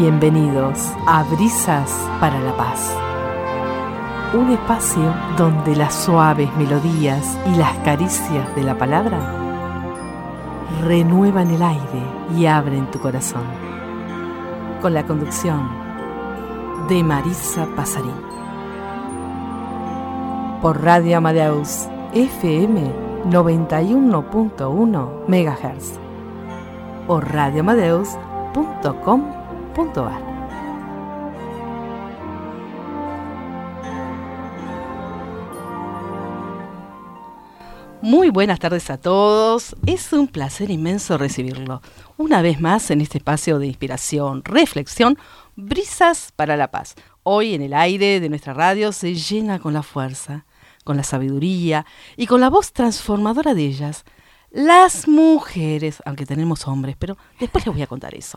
Bienvenidos a Brisas para la Paz. Un espacio donde las suaves melodías y las caricias de la palabra renuevan el aire y abren tu corazón. Con la conducción de Marisa Pasarín. Por Radio Amadeus FM 91.1 MHz o radioamadeus.com.ar. Muy buenas tardes a todos. Es un placer inmenso recibirlo una vez más en este espacio de inspiración, reflexión, Brisas para la Paz. Hoy en el aire de nuestra radio se llena con la fuerza, con la sabiduría y con la voz transformadora de ellas, las mujeres, aunque tenemos hombres, pero después les voy a contar eso.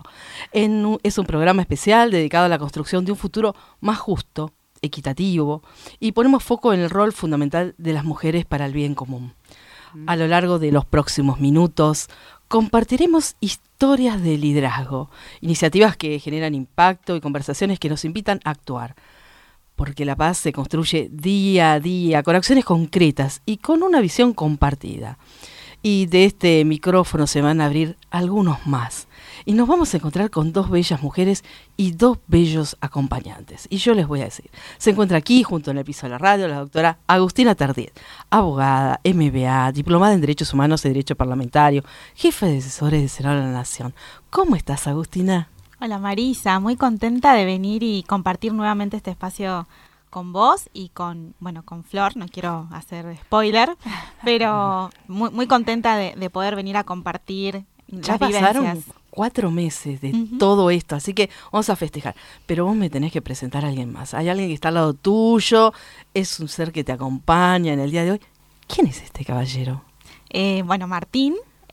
Es un programa especial dedicado a la construcción de un futuro más justo, equitativo, y ponemos foco en el rol fundamental de las mujeres para el bien común. A lo largo de los próximos minutos compartiremos historias de liderazgo, iniciativas que generan impacto y conversaciones que nos invitan a actuar. Porque la paz se construye día a día, con acciones concretas y con una visión compartida. Y de este micrófono se van a abrir algunos más. Y nos vamos a encontrar con dos bellas mujeres y dos bellos acompañantes. Y yo les voy a decir, se encuentra aquí, junto en el piso de la radio, la doctora Agustina Tardiet, abogada, MBA, diplomada en Derechos Humanos y Derecho Parlamentario, jefe de asesores de Senado de la Nación. ¿Cómo estás, Agustina? Hola, Marisa, muy contenta de venir y compartir nuevamente este espacio con vos y con Flor. No quiero hacer spoiler, pero muy contenta de poder venir a compartir ya las pasaron vivencias. 4 meses de todo esto, así que vamos a festejar. Pero vos me tenés que presentar a alguien más. Hay alguien que está al lado tuyo, es un ser que te acompaña en el día de hoy. ¿Quién es este caballero? Martín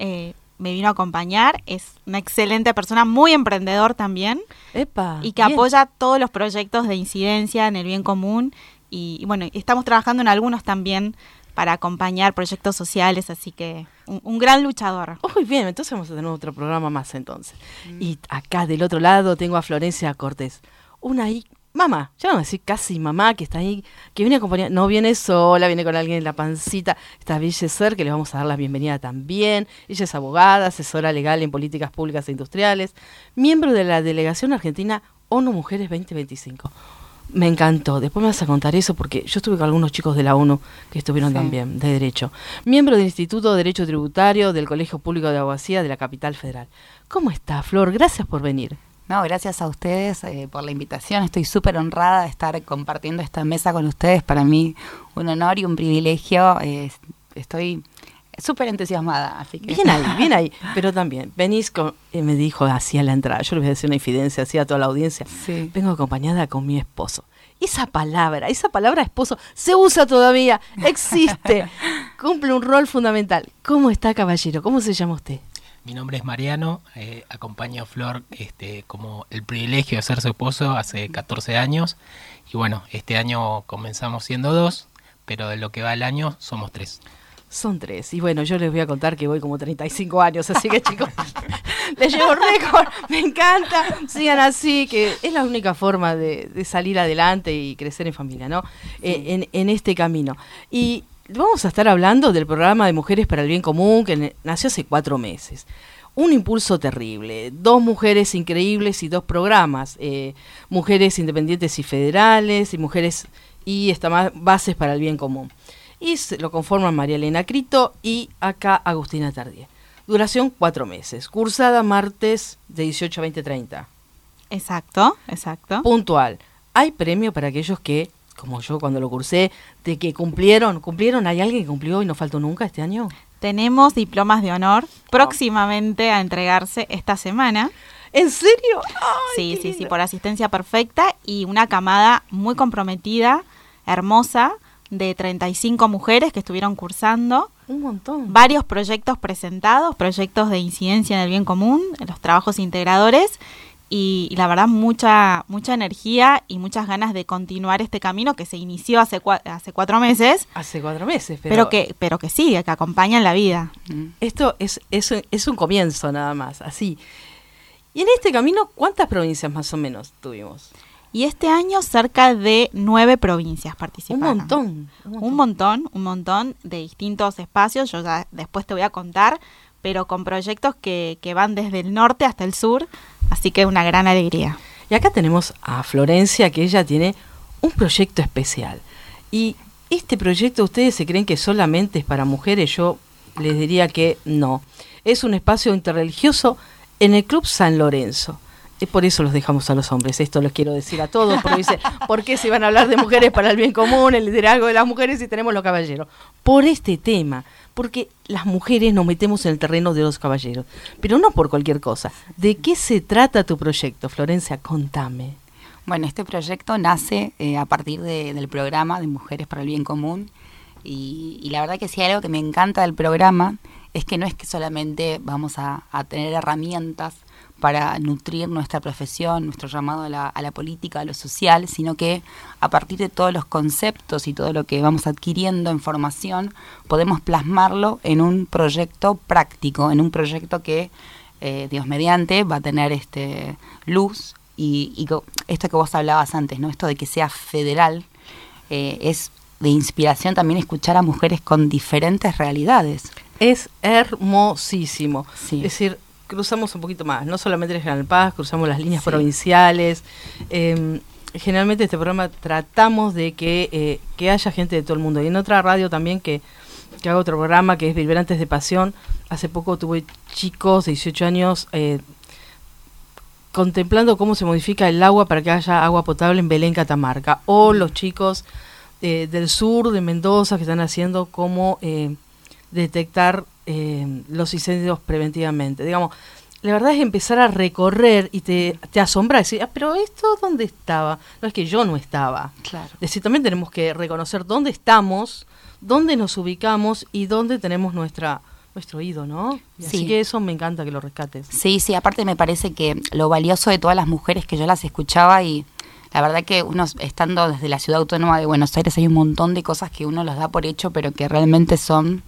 me vino a acompañar, es una excelente persona, muy emprendedor también. ¡Epa! Y que apoya todos los proyectos de incidencia en el bien común. Y estamos trabajando en algunos también para acompañar proyectos sociales, así que un gran luchador. Muy bien, entonces vamos a tener otro programa más entonces. Y acá del otro lado tengo a Florencia Cortés, una mamá, ya vamos a decir casi mamá, que está ahí, que viene acompañada, no viene sola, viene con alguien en la pancita, esta bella ser que le vamos a dar la bienvenida también. Ella es abogada, asesora legal en políticas públicas e industriales, miembro de la Delegación Argentina ONU Mujeres 2025. Me encantó, después me vas a contar eso porque yo estuve con algunos chicos de la ONU que estuvieron también, de Derecho. Miembro del Instituto de Derecho Tributario del Colegio Público de Abogacía de la Capital Federal. ¿Cómo está, Flor? Gracias por venir. No, gracias a ustedes por la invitación. Estoy súper honrada de estar compartiendo esta mesa con ustedes. Para mí un honor y un privilegio. Estoy súper entusiasmada. Así que. Bien ahí. Pero también, venís con, me dijo así a la entrada, yo les voy a decir una infidencia así a toda la audiencia. Sí. Vengo acompañada con mi esposo. Esa palabra esposo, se usa todavía, existe, cumple un rol fundamental. ¿Cómo está, caballero? ¿Cómo se llama usted? Mi nombre es Mariano, acompaño a Flor como el privilegio de ser su esposo hace 14 años. Y bueno, este año comenzamos siendo 2, pero de lo que va el año somos 3. Son 3. Y bueno, yo les voy a contar que voy como 35 años, así que chicos, les llevo récord, me encanta, sigan así, que es la única forma de salir adelante y crecer en familia, ¿no? Sí. En este camino. Y vamos a estar hablando del programa de Mujeres para el Bien Común que nació hace 4 meses. Un impulso terrible, 2 mujeres increíbles y 2 programas, mujeres independientes y federales y mujeres y bases para el bien común. Y lo conforman María Elena Crito y acá Agustina Tardiet. Duración 4 meses, cursada martes de 18 a 20:30. Exacto. Puntual. Hay premio para aquellos que, como yo cuando lo cursé, de que cumplieron. ¿Hay alguien que cumplió y no faltó nunca este año? Tenemos diplomas de honor próximamente a entregarse esta semana. ¿En serio? Ay, Sí, por asistencia perfecta y una camada muy comprometida, hermosa, de 35 mujeres que estuvieron cursando. Un montón. Varios proyectos presentados, proyectos de incidencia en el bien común, los trabajos integradores. Y la verdad mucha energía y muchas ganas de continuar este camino que se inició hace 4 meses. Hace 4 meses, pero que sigue, que acompaña en la vida. Esto es un comienzo nada más, así. Y en este camino, ¿cuántas provincias más o menos tuvimos? Y este año cerca de 9 provincias participaron. Un montón de distintos espacios. Yo ya después te voy a contar, pero con proyectos que van desde el norte hasta el sur, así que una gran alegría. Y acá tenemos a Florencia, que ella tiene un proyecto especial. Y este proyecto, ¿ustedes se creen que solamente es para mujeres? Yo les diría que no. Es un espacio interreligioso en el Club San Lorenzo. Por eso los dejamos a los hombres, esto los quiero decir a todos, porque dice, ¿por qué se van a hablar de mujeres para el bien común, el liderazgo de las mujeres si tenemos los caballeros? Por este tema, porque las mujeres nos metemos en el terreno de los caballeros, pero no por cualquier cosa. ¿De qué se trata tu proyecto, Florencia? Contame. Bueno, este proyecto nace a partir del programa de Mujeres para el Bien Común y la verdad que sí, algo que me encanta del programa es que no es que solamente vamos a tener herramientas para nutrir nuestra profesión, nuestro llamado a la política, a lo social, sino que a partir de todos los conceptos y todo lo que vamos adquiriendo en formación, podemos plasmarlo en un proyecto práctico, en un proyecto que, Dios mediante, va a tener luz y esto que vos hablabas antes, ¿no? Esto de que sea federal, es de inspiración también escuchar a mujeres con diferentes realidades. Es hermosísimo. Sí. Es decir, cruzamos un poquito más, no solamente el General Paz, cruzamos las líneas provinciales. Generalmente este programa tratamos de que haya gente de todo el mundo. Y en otra radio también que hago otro programa que es Vibrantes de Pasión. Hace poco tuve chicos de 18 años contemplando cómo se modifica el agua para que haya agua potable en Belén, Catamarca. O los chicos del sur, de Mendoza, que están haciendo cómo detectar los incendios preventivamente. Digamos, la verdad es empezar a recorrer y te asombra decir, pero ¿esto dónde estaba? No es que yo no estaba. Claro. Es decir, también tenemos que reconocer dónde estamos, dónde nos ubicamos y dónde tenemos nuestro oído, ¿no? Y Sí. Así que eso me encanta que lo rescates. Sí, aparte me parece que lo valioso de todas las mujeres que yo las escuchaba y la verdad que uno estando desde la ciudad autónoma de Buenos Aires hay un montón de cosas que uno los da por hecho pero que realmente son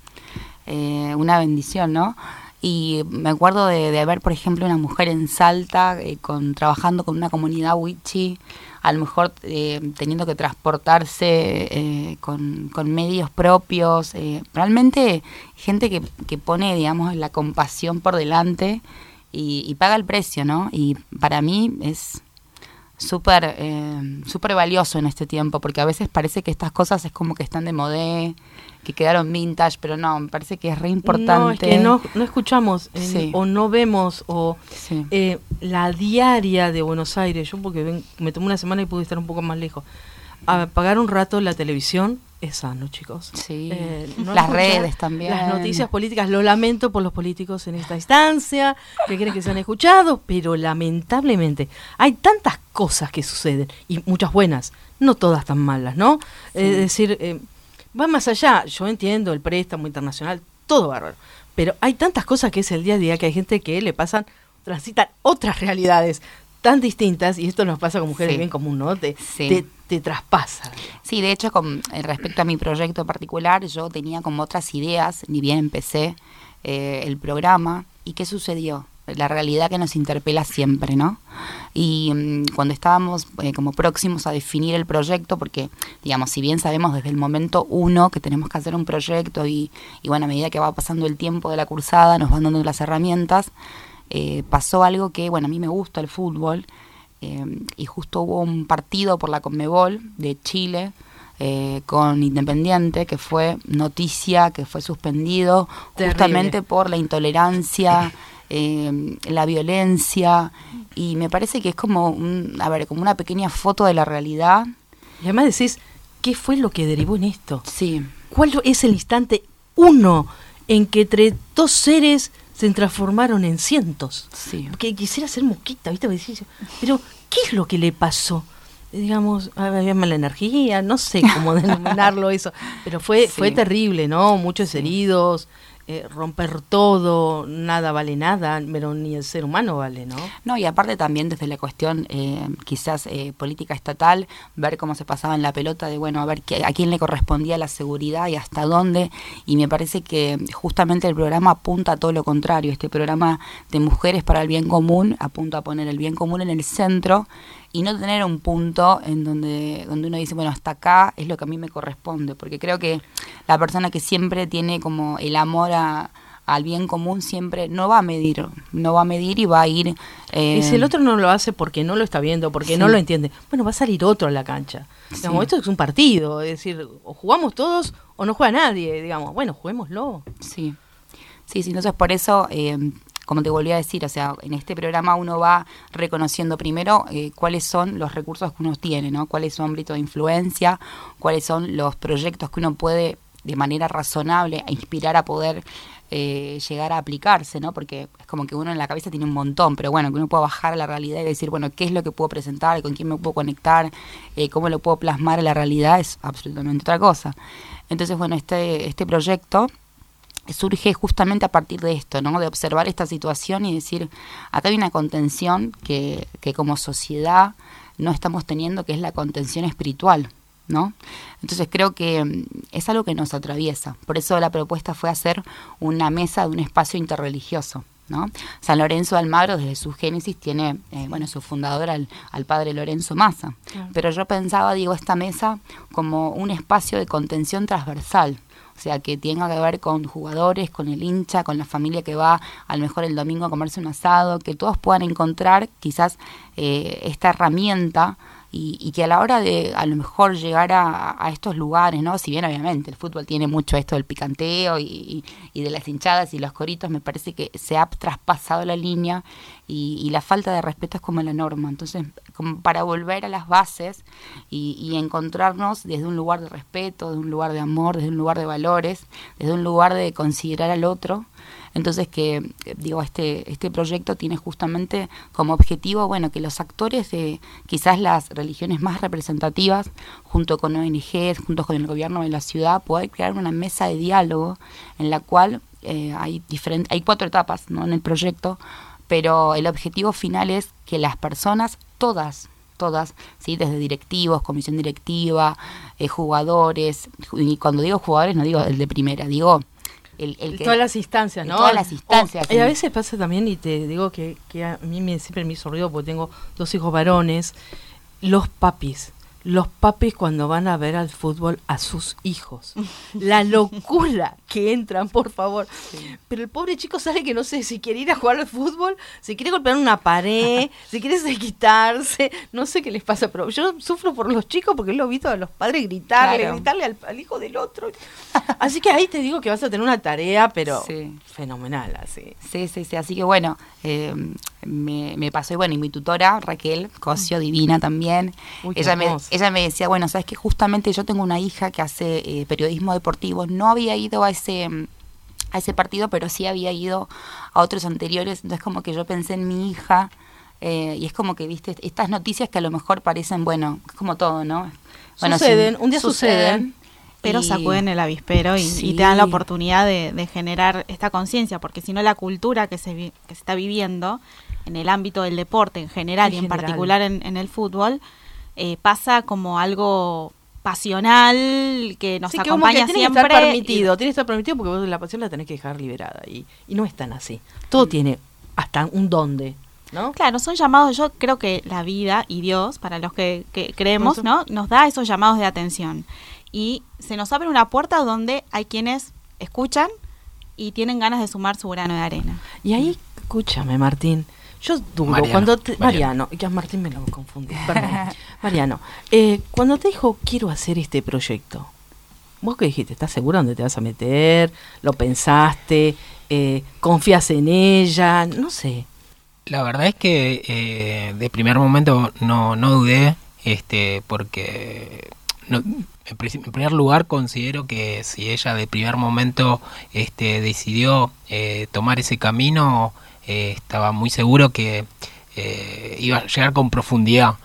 una bendición, ¿no? Y me acuerdo de ver, por ejemplo, una mujer en Salta trabajando con una comunidad wichi, a lo mejor teniendo que transportarse con medios propios. Realmente gente que pone, digamos, la compasión por delante y paga el precio, ¿no? Y para mí es súper valioso en este tiempo, porque a veces parece que estas cosas es como que están de modé, que quedaron vintage, pero no, me parece que es re importante. No, es que no escuchamos Sí. o no vemos Sí. la diaria de Buenos Aires. Yo porque me tomé una semana y pude estar un poco más lejos. Apagar un rato la televisión es sano, chicos. Sí, No las escuchar redes también. Las noticias políticas, lo lamento por los políticos en esta instancia, que creen que se han escuchado, pero lamentablemente hay tantas cosas que suceden, y muchas buenas, no todas tan malas, ¿no? Sí. Es decir, va más allá, yo entiendo el préstamo internacional, todo bárbaro, pero hay tantas cosas que es el día a día que hay gente que le transitan otras realidades tan distintas, y esto nos pasa con mujeres Sí. bien común, ¿no? Te traspasa. Sí, de hecho, respecto a mi proyecto en particular, yo tenía como otras ideas, ni bien empecé el programa. ¿Y qué sucedió? La realidad que nos interpela siempre, ¿no? Y cuando estábamos como próximos a definir el proyecto, porque, digamos, si bien sabemos desde el momento 1 que tenemos que hacer un proyecto y bueno, a medida que va pasando el tiempo de la cursada, nos van dando las herramientas, pasó algo que, bueno, a mí me gusta el fútbol, y justo hubo un partido por la Conmebol de Chile con Independiente, que fue noticia, que fue suspendido justamente por la intolerancia, la violencia, y me parece que es como como una pequeña foto de la realidad. Y además decís, ¿qué fue lo que derivó en esto? Sí. ¿Cuál es el instante uno en que entre dos seres se transformaron en cientos? Sí. Que quisiera ser mosquita, ¿viste? Pero, ¿qué es lo que le pasó? Digamos, había mala energía, no sé cómo denominarlo eso, pero fue terrible, ¿no? Muchos heridos, romper todo, nada vale nada, pero ni el ser humano vale, ¿no? No, y aparte también desde la cuestión quizás política estatal, ver cómo se pasaba en la pelota de, bueno, a ver a quién le correspondía la seguridad y hasta dónde, y me parece que justamente el programa apunta a todo lo contrario. Este programa de Mujeres para el Bien Común apunta a poner el bien común en el centro y no tener un punto en donde uno dice, bueno, hasta acá es lo que a mí me corresponde, porque creo que la persona que siempre tiene como el amor al bien común siempre no va a medir y va a ir... Y si el otro no lo hace porque no lo está viendo, porque no lo entiende, bueno, va a salir otro a la cancha. Digamos, esto es un partido, es decir, o jugamos todos o no juega nadie, digamos, bueno, juguémoslo. Sí, entonces por eso... como te volví a decir, o sea, en este programa uno va reconociendo primero cuáles son los recursos que uno tiene, ¿no? Cuál es su ámbito de influencia, cuáles son los proyectos que uno puede de manera razonable inspirar a poder llegar a aplicarse, ¿no? Porque es como que uno en la cabeza tiene un montón, pero bueno, que uno pueda bajar a la realidad y decir, bueno, ¿qué es lo que puedo presentar? ¿Con quién me puedo conectar? ¿Cómo lo puedo plasmar en la realidad? Es absolutamente otra cosa. Entonces, bueno, este proyecto surge justamente a partir de esto, ¿no? De observar esta situación y decir, acá hay una contención que como sociedad no estamos teniendo, que es la contención espiritual, ¿no? Entonces creo que es algo que nos atraviesa. Por eso la propuesta fue hacer una mesa de un espacio interreligioso, ¿no? San Lorenzo de Almagro desde su génesis tiene, su fundador al padre Lorenzo Massa. Claro. Pero yo pensaba, esta mesa como un espacio de contención transversal. O sea, que tenga que ver con jugadores, con el hincha, con la familia que va a lo mejor el domingo a comerse un asado, que todos puedan encontrar quizás esta herramienta y que a la hora de a lo mejor llegar a estos lugares, ¿no? Si bien obviamente el fútbol tiene mucho esto del picanteo y de las hinchadas y los coritos, me parece que se ha traspasado la línea y la falta de respeto es como la norma. Entonces, como para volver a las bases y encontrarnos desde un lugar de respeto, desde un lugar de amor, desde un lugar de valores, desde un lugar de considerar al otro. Entonces este proyecto tiene justamente como objetivo, que los actores de quizás las religiones más representativas, junto con ONGs, junto con el gobierno de la ciudad, puedan crear una mesa de diálogo en la cual hay 4 etapas, ¿no? En el proyecto, pero el objetivo final es que las personas, todas, ¿sí? Desde directivos, comisión directiva, jugadores, y cuando digo jugadores no digo el de primera, digo el que, todas las instancias, ¿no? Todas las instancias. Y a veces pasa también, y te digo que a mí siempre me hizo ruido porque tengo 2 hijos varones, los papis cuando van a ver al fútbol a sus hijos. La locura que entran, por favor. Sí. Pero el pobre chico sale que no sé si quiere ir a jugar al fútbol, si quiere golpear una pared, si quiere quitarse, no sé qué les pasa, pero yo sufro por los chicos porque lo he visto a los padres gritarle al hijo del otro. Así que ahí te digo que vas a tener una tarea, pero fenomenal, así. Sí, así que me pasó, y mi tutora, Raquel Cosio, divina también. Uy, ella me decía, sabes que justamente yo tengo una hija que hace periodismo deportivo, no había ido a ese partido, pero sí había ido a otros anteriores, entonces como que yo pensé en mi hija, y es como que, viste, estas noticias que a lo mejor parecen, es como todo, ¿no? Suceden, un día suceden. Pero sacuden el avispero y te dan la oportunidad de generar esta conciencia, porque si no la cultura que se está viviendo en el ámbito del deporte en general y en particular en el fútbol, pasa como algo pasional que nos acompaña siempre. Tiene que estar permitido porque vos la pasión la tenés que dejar liberada y no es tan así. Todo tiene hasta un dónde, ¿no? Claro, son llamados, yo creo que la vida y Dios, para los que creemos, ¿no? Nos da esos llamados de atención. Y se nos abre una puerta donde hay quienes escuchan y tienen ganas de sumar su grano de arena. Y ahí, escúchame, Martín, yo dudo Mariano, que a Martín me lo confundí, perdón. Mariano, cuando te dijo quiero hacer este proyecto, ¿vos qué dijiste? ¿Estás segura dónde te vas a meter? ¿Lo pensaste? ¿Confías en ella? No sé. La verdad es que de primer momento no dudé, porque en primer lugar considero que si ella de primer momento decidió tomar ese camino, estaba muy seguro que iba a llegar con profundidad.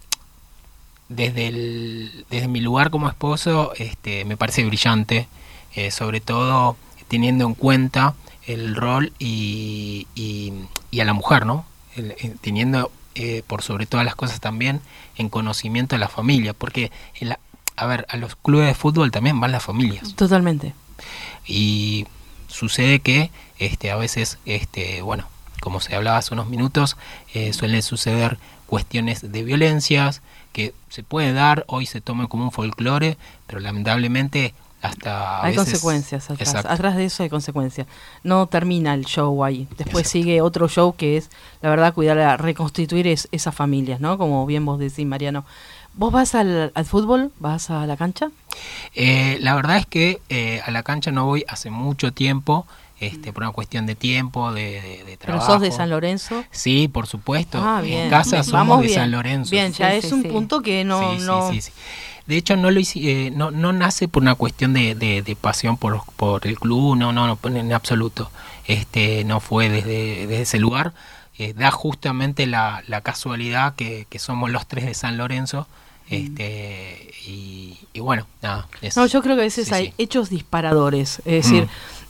Desde mi lugar como esposo, me parece brillante sobre todo teniendo en cuenta el rol y a la mujer, ¿no? Teniendo por sobre todas las cosas también en conocimiento de la familia, porque a los clubes de fútbol también van las familias. Totalmente. Y sucede que a veces, bueno, como se hablaba hace unos minutos, suelen suceder cuestiones de violencias que se puede dar, hoy se toma como un folclore, pero lamentablemente hasta hay veces, consecuencias atrás. Exacto. Atrás de eso hay consecuencias. No termina el show ahí. Después sigue otro show que es, la verdad, reconstituir esas familias, ¿no? Como bien vos decís, Mariano. ¿Vos vas al fútbol? ¿Vas a la cancha? La verdad es que a la cancha no voy hace mucho tiempo, por una cuestión de tiempo, de trabajo. ¿Pero sos de San Lorenzo? Sí, por supuesto. Bien. En casa somos Vamos de bien. San Lorenzo. Bien, ya Sí, es sí, un sí. punto que no... Sí. De hecho, no nace por una cuestión de pasión por el club, no, en absoluto. No fue desde ese lugar. Da justamente la casualidad que somos los tres de San Lorenzo. Y bueno, nada. No, yo creo que a veces hay hechos disparadores. Es decir,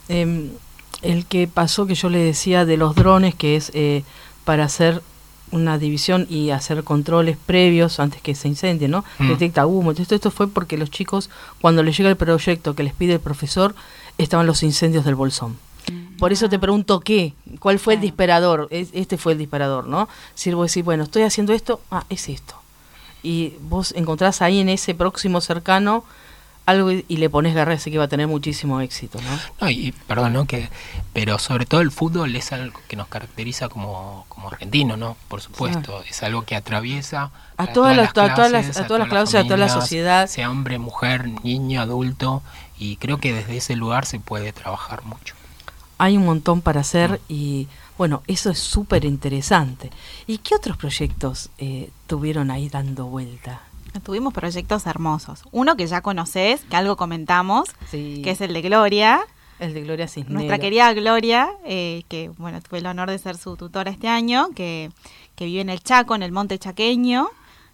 el que pasó, que yo le decía de los drones, que es para hacer una división y hacer controles previos antes que se incendie, ¿no? Detecta humo. Esto fue porque los chicos, cuando les llega el proyecto que les pide el profesor, estaban los incendios del Bolsón. Por eso te pregunto ¿cuál fue el disparador? Este fue el disparador, ¿no? Si vos decís, bueno, estoy haciendo esto, es esto. Y vos encontrás ahí en ese próximo cercano algo y le pones garra, así que va a tener muchísimo éxito, ¿no? No, y perdón, ¿no? Pero sobre todo el fútbol es algo que nos caracteriza como argentinos, ¿no? Por supuesto, es algo que atraviesa a todas las clases, a toda la familias, sociedad. Sea hombre, mujer, niño, adulto, y creo que desde ese lugar se puede trabajar mucho. Hay un montón para hacer y bueno, eso es súper interesante. ¿Y qué otros proyectos tuvieron ahí dando vuelta? Tuvimos proyectos hermosos. Uno que ya conocés, que algo comentamos, Sí. que es el de Gloria. El de Gloria Cisnero. Nuestra querida Gloria, que bueno, tuve el honor de ser su tutora este año, que vive en el Chaco, en el Monte Chaqueño,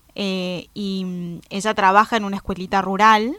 y ella trabaja en una escuelita rural.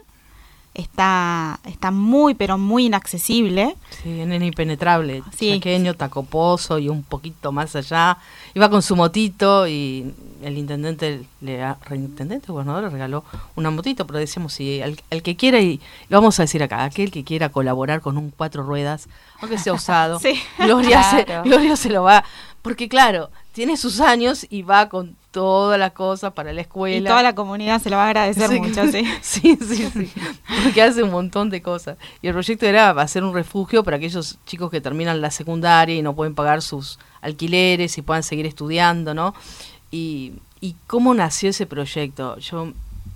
Está muy, pero muy inaccesible. Sí, en el impenetrable, Sí. Chaqueño, Tacopozo y un poquito más allá. Iba con su motito y el intendente, gobernador le regaló una motito, pero decíamos, si el que quiera, y lo vamos a decir acá, aquel que quiera colaborar con un 4 ruedas, aunque sea usado, Sí. Gloria, Claro. Gloria se lo va, porque claro, tiene sus años y va con todas las cosas para la escuela. Y toda la comunidad se lo va a agradecer Sí, mucho, sí. sí, porque hace un montón de cosas. Y el proyecto era hacer un refugio para aquellos chicos que terminan la secundaria y no pueden pagar sus alquileres y puedan seguir estudiando, ¿no? Y cómo nació ese proyecto. Yo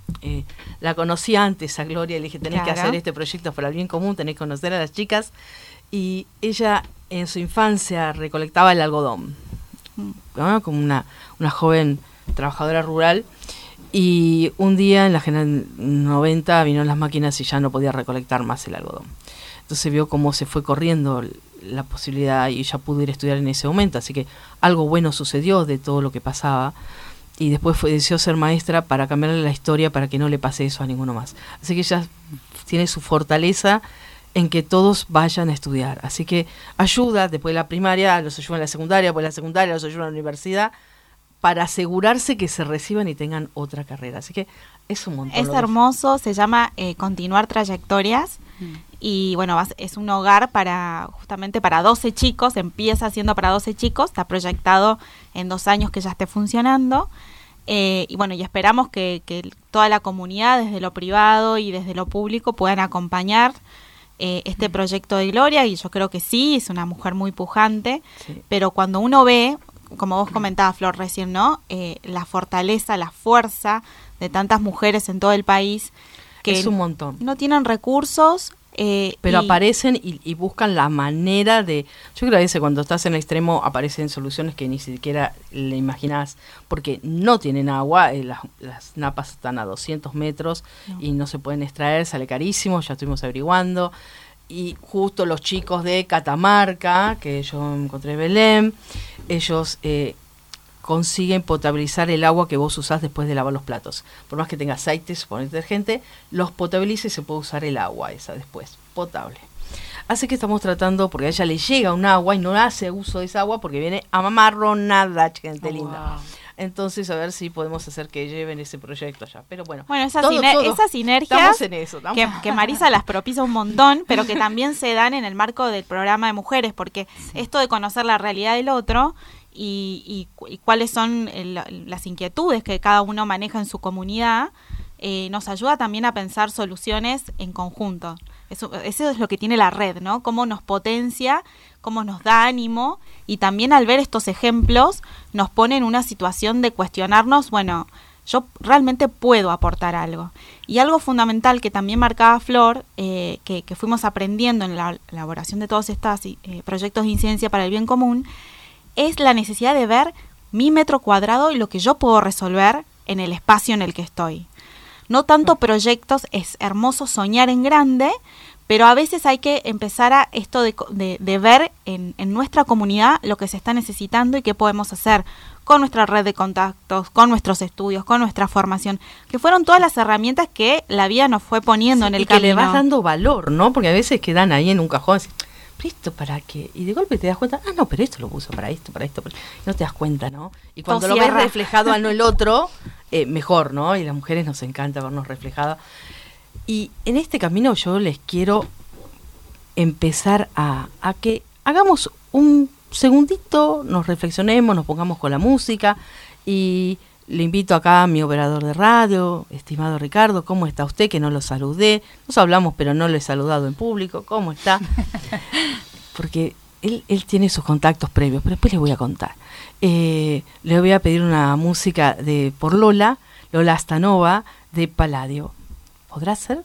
la conocí antes a Gloria y le dije, tenés que Claro. hacer este proyecto para el bien común, tenés que conocer a las chicas. Y ella en su infancia recolectaba el algodón, ¿no? Como una joven trabajadora rural, y un día en la General 90 vino las máquinas y ya no podía recolectar más el algodón. Entonces vio cómo se fue corriendo la posibilidad y ella pudo ir a estudiar en ese momento, así que algo bueno sucedió de todo lo que pasaba, y después decidió ser maestra para cambiarle la historia para que no le pase eso a ninguno más. Así que ella tiene su fortaleza en que todos vayan a estudiar, así que ayuda después de la primaria, los ayuda en la secundaria, después de la secundaria los ayuda en la universidad, para asegurarse que se reciban y tengan otra carrera. Así que es un montón. Es hermoso, se llama Continuar Trayectorias. Y bueno, es un hogar justamente para 12 chicos, empieza siendo para 12 chicos, está proyectado en 2 años que ya esté funcionando. Y bueno, y esperamos que toda la comunidad, desde lo privado y desde lo público, puedan acompañar este proyecto de Gloria, y yo creo que sí, es una mujer muy pujante, Sí. pero cuando uno ve, como vos comentabas, Flor, recién, ¿no? La fortaleza, la fuerza de tantas mujeres en todo el país que es un montón. no tienen recursos, Pero y- aparecen y buscan la manera de... Yo creo que a veces cuando estás en el extremo aparecen soluciones que ni siquiera le imaginás, porque no tienen agua, las napas están a 200 metros y no se pueden extraer, sale carísimo, ya estuvimos averiguando. Y justo los chicos de Catamarca, que yo encontré en Belén, ellos consiguen potabilizar el agua que vos usás después de lavar los platos. Por más que tenga aceites o detergente, los potabiliza y se puede usar el agua esa después, potable. Así que estamos tratando, porque a ella le llega un agua y no hace uso de esa agua porque viene amamarronada, gente linda. Wow. Entonces, a ver si podemos hacer que lleven ese proyecto allá. Pero bueno, Esas sinergias estamos en eso. que Marisa las propicia un montón, pero que también se dan en el marco del programa de mujeres, porque esto de conocer la realidad del otro y cuáles son las inquietudes que cada uno maneja en su comunidad, nos ayuda también a pensar soluciones en conjunto. Eso es lo que tiene la red, ¿no? Cómo nos potencia, cómo nos da ánimo, y también al ver estos ejemplos nos pone en una situación de cuestionarnos, bueno, yo realmente puedo aportar algo. Y algo fundamental que también marcaba Flor, que fuimos aprendiendo en la elaboración de todos estos proyectos de incidencia para el bien común, es la necesidad de ver mi metro cuadrado y lo que yo puedo resolver en el espacio en el que estoy. No tanto proyectos, es hermoso soñar en grande, pero a veces hay que empezar a esto de ver en nuestra comunidad lo que se está necesitando y qué podemos hacer con nuestra red de contactos, con nuestros estudios, con nuestra formación, que fueron todas las herramientas que la vida nos fue poniendo en el camino. Y que le vas dando valor, ¿no? Porque a veces quedan ahí en un cajón, así, ¿pero esto para qué? Y de golpe te das cuenta, no, pero esto lo uso para esto. No te das cuenta, ¿no? Y cuando lo ves reflejado en el otro, mejor, ¿no? Y las mujeres nos encanta vernos reflejadas. Y en este camino yo les quiero empezar a que hagamos un segundito, nos reflexionemos, nos pongamos con la música, y le invito acá a mi operador de radio, estimado Ricardo. ¿Cómo está usted? Que no lo saludé. Nos hablamos, pero no lo he saludado en público. ¿Cómo está? Porque él tiene sus contactos previos, pero después les voy a contar. Le voy a pedir una música por Lola Stanova, de Palladio. ¿Podrá ser?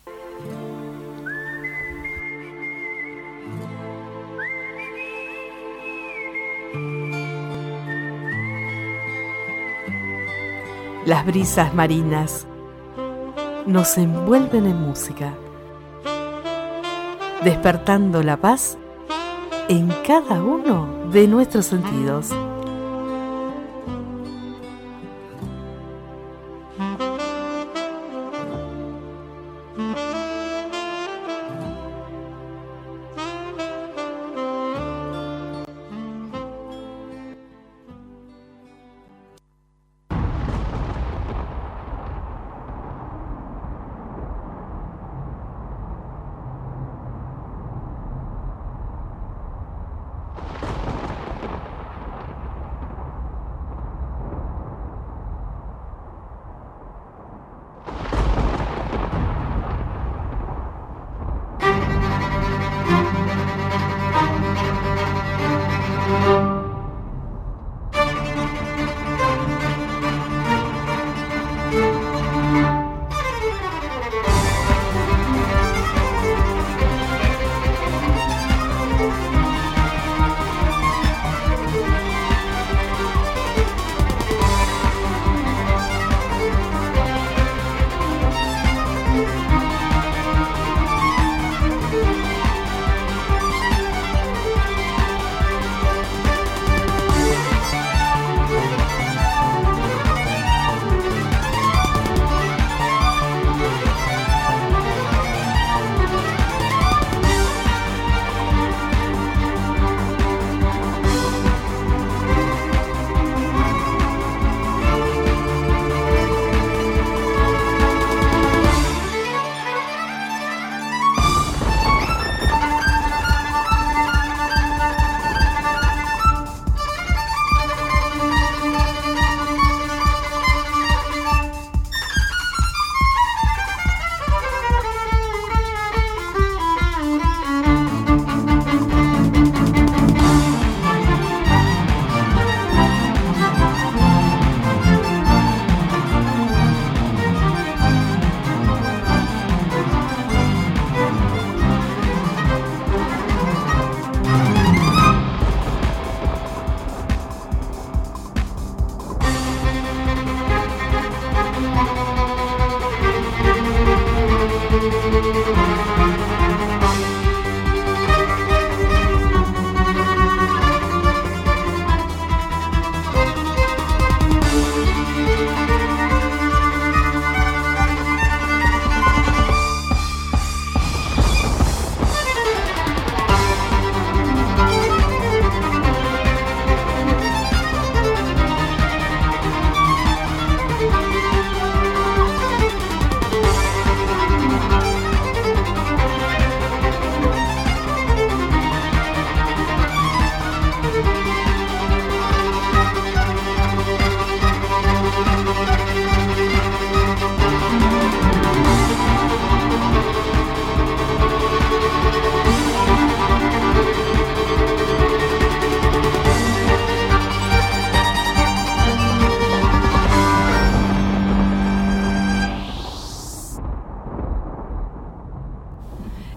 Las brisas marinas nos envuelven en música, despertando la paz en cada uno de nuestros sentidos.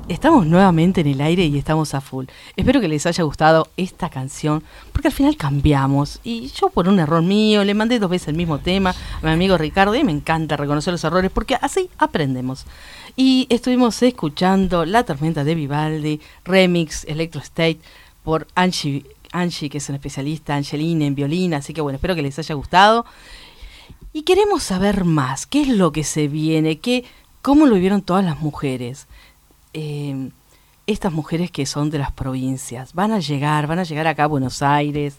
Estamos nuevamente en el aire y estamos a full. Espero que les haya gustado esta canción, porque al final cambiamos. Y yo por un error mío le mandé 2 veces el mismo tema a mi amigo Ricardo y me encanta reconocer los errores porque así aprendemos. Y estuvimos escuchando La Tormenta de Vivaldi, remix Electro State por Angie, que es una especialista, Angelina en violín, así que bueno, espero que les haya gustado. Y queremos saber más, qué es lo que se viene, cómo lo vivieron todas las mujeres. Estas mujeres que son de las provincias, van a llegar acá a Buenos Aires,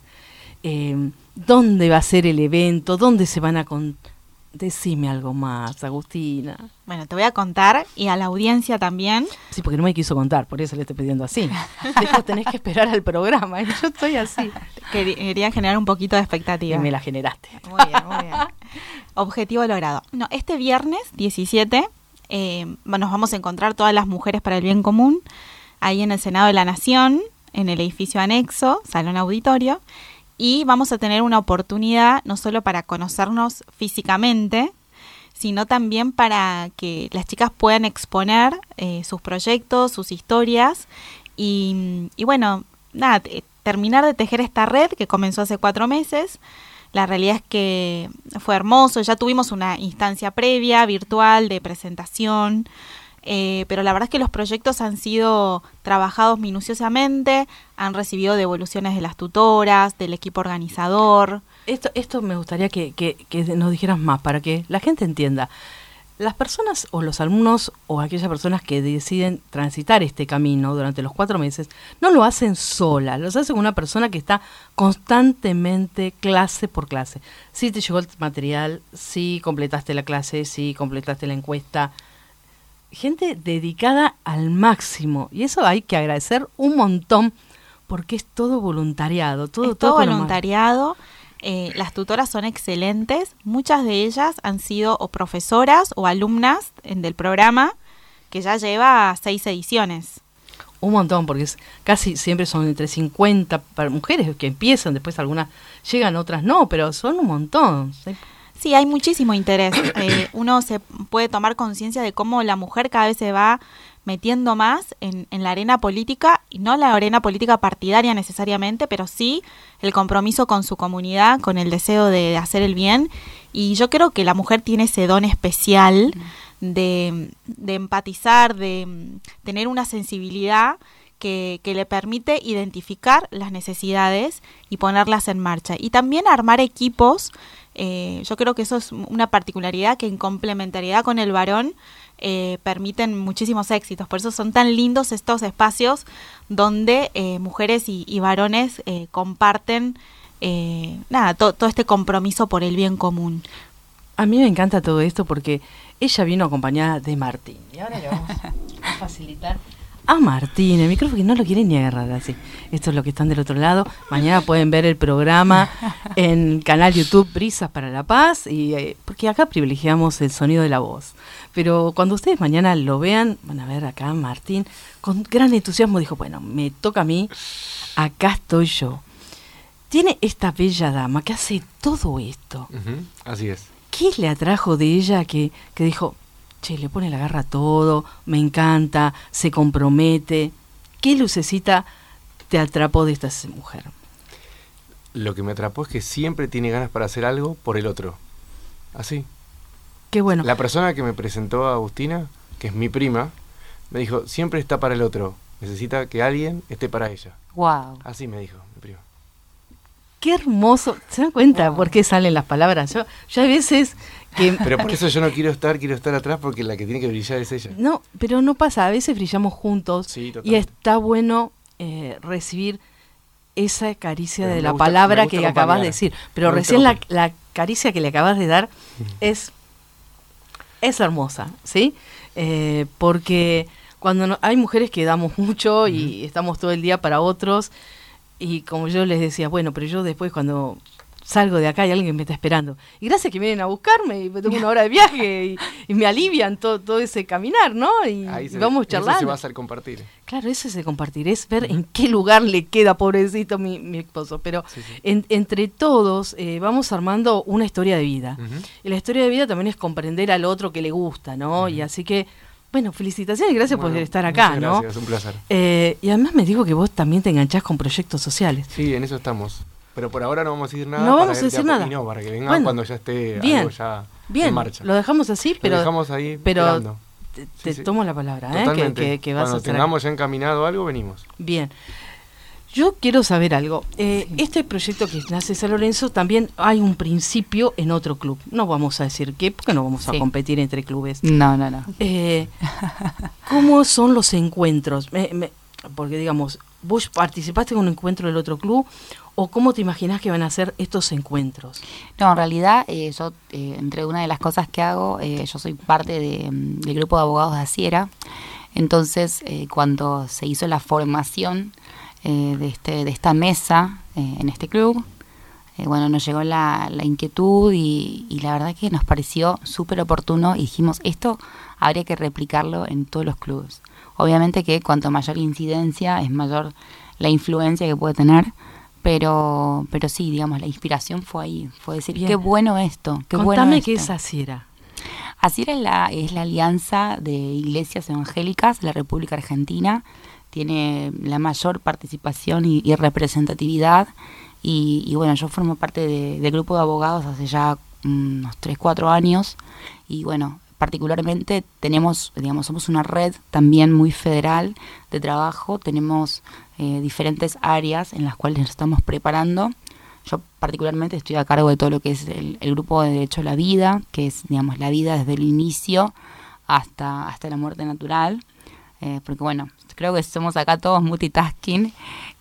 ¿dónde va a ser el evento? ¿Dónde se van a Decime algo más, Agustina. Bueno, te voy a contar y a la audiencia también. Sí, porque no me quiso contar, por eso le estoy pidiendo así. Después tenés que esperar al programa, yo estoy así. Quería generar un poquito de expectativa. Y me la generaste. Muy bien, muy bien. Objetivo logrado. No, este viernes 17 nos vamos a encontrar todas las mujeres para el bien común, ahí en el Senado de la Nación, en el edificio anexo, Salón Auditorio. Y vamos a tener una oportunidad no solo para conocernos físicamente, sino también para que las chicas puedan exponer sus proyectos, sus historias y bueno, nada, terminar de tejer esta red que comenzó hace 4 meses. La realidad es que fue hermoso, ya tuvimos una instancia previa, virtual, de presentación, pero la verdad es que los proyectos han sido trabajados minuciosamente, han recibido devoluciones de las tutoras, del equipo organizador. Esto me gustaría que nos dijeras más, para que la gente entienda. Las personas o los alumnos o aquellas personas que deciden transitar este camino durante los 4 meses, no lo hacen sola, lo hacen con una persona que está constantemente clase por clase. Si te llegó el material, si completaste la clase, si completaste la encuesta. Gente dedicada al máximo, y eso hay que agradecer un montón, porque es todo voluntariado. Todo voluntariado. Las tutoras son excelentes, muchas de ellas han sido o profesoras o alumnas del programa, que ya lleva 6 ediciones. Un montón, porque casi siempre son entre 50 mujeres que empiezan, después algunas llegan, otras no, pero son un montón. Sí, hay muchísimo interés. Uno se puede tomar conciencia de cómo la mujer cada vez se va metiendo más en la arena política, y no la arena política partidaria necesariamente, pero sí el compromiso con su comunidad, con el deseo de hacer el bien. Y yo creo que la mujer tiene ese don especial de empatizar, de tener una sensibilidad que le permite identificar las necesidades y ponerlas en marcha. Y también armar equipos. Yo creo que eso es una particularidad que en complementariedad con el varón permiten muchísimos éxitos. Por eso son tan lindos estos espacios donde mujeres y varones comparten todo este compromiso por el bien común. A mí me encanta todo esto porque ella vino acompañada de Martín. Y ahora le vamos a facilitar a Martín el micrófono, que no lo quiere ni agarrar así. Esto es lo que están del otro lado. Mañana pueden ver el programa en canal YouTube Brisas para la Paz, y porque acá privilegiamos el sonido de la voz. Pero cuando ustedes mañana lo vean, van a ver acá Martín con gran entusiasmo dijo, bueno, me toca a mí, acá estoy yo. Tiene esta bella dama que hace todo esto. Así es. ¿Qué le atrajo de ella que dijo, che, le pone la garra a todo, me encanta, se compromete? ¿Qué lucecita te atrapó de esta mujer? Lo que me atrapó es que siempre tiene ganas para hacer algo por el otro. Así. Qué bueno. La persona que me presentó a Agustina, que es mi prima, me dijo, siempre está para el otro. Necesita que alguien esté para ella. Wow. Así me dijo mi prima. Qué hermoso. ¿Se dan cuenta por qué salen las palabras? Yo a veces que... Pero por eso yo no quiero estar atrás, porque la que tiene que brillar es ella. No, pero no pasa. A veces brillamos juntos. Sí, y está bueno recibir esa caricia pero de la palabra que acabas de decir. Pero recién la caricia que le acabas de dar es hermosa, ¿sí? Porque cuando hay mujeres que damos mucho y estamos todo el día para otros, y como yo les decía, bueno, pero yo después cuando salgo de acá hay alguien que me está esperando. Y gracias que vienen a buscarme, y me tengo 1 hora de viaje y me alivian todo ese caminar, ¿no? Y vamos charlando. Eso se va a hacer compartir. Claro, eso es de compartir, es ver en qué lugar le queda, pobrecito mi esposo. Pero sí. Entre todos vamos armando una historia de vida. Y la historia de vida también es comprender al otro que le gusta, ¿no? Y así que Bueno, felicitaciones y gracias por estar muchas acá, ¿no? Gracias, un placer. Y además me digo que vos también te enganchás con proyectos sociales. Sí, en eso estamos. Pero por ahora no vamos a decir nada. No vamos a decir nada. No, para que vengan Bueno, cuando ya esté bien, algo ya bien, en marcha. lo dejamos así, pero, Lo dejamos ahí pero esperando. te Sí. tomo la palabra, Totalmente. que vas Cuando a hacer. tengamos ya encaminado algo, venimos. Bien. Yo quiero saber algo. Este proyecto que nace San Lorenzo, también hay un principio en otro club. No vamos a decir qué, porque no vamos a competir entre clubes. No. ¿Cómo son los encuentros? Porque, digamos, ¿vos participaste en un encuentro del otro club? ¿O cómo te imaginás que van a ser estos encuentros? No, en realidad, yo, entre una de las cosas que hago, yo soy parte del grupo de abogados de Asiera. Entonces, cuando se hizo la formación de esta mesa en este club, bueno, nos llegó la inquietud y la verdad que nos pareció súper oportuno y dijimos, esto habría que replicarlo en todos los clubes. Obviamente que cuanto mayor incidencia es mayor la influencia que puede tener, pero sí, digamos, la inspiración fue ahí, fue decir, bien, qué bueno esto, qué Contame bueno esto. qué es Asiera. Asiera es la alianza de iglesias evangélicas de la República Argentina, tiene la mayor participación y representatividad y bueno, yo formo parte del grupo de abogados hace ya unos 3-4 años y bueno, particularmente tenemos, digamos, somos una red también muy federal de trabajo, tenemos diferentes áreas en las cuales nos estamos preparando. Yo particularmente estoy a cargo de todo lo que es el grupo de Derecho a la Vida, que es, digamos, la vida desde el inicio hasta la muerte natural, porque bueno, creo que somos acá todos multitasking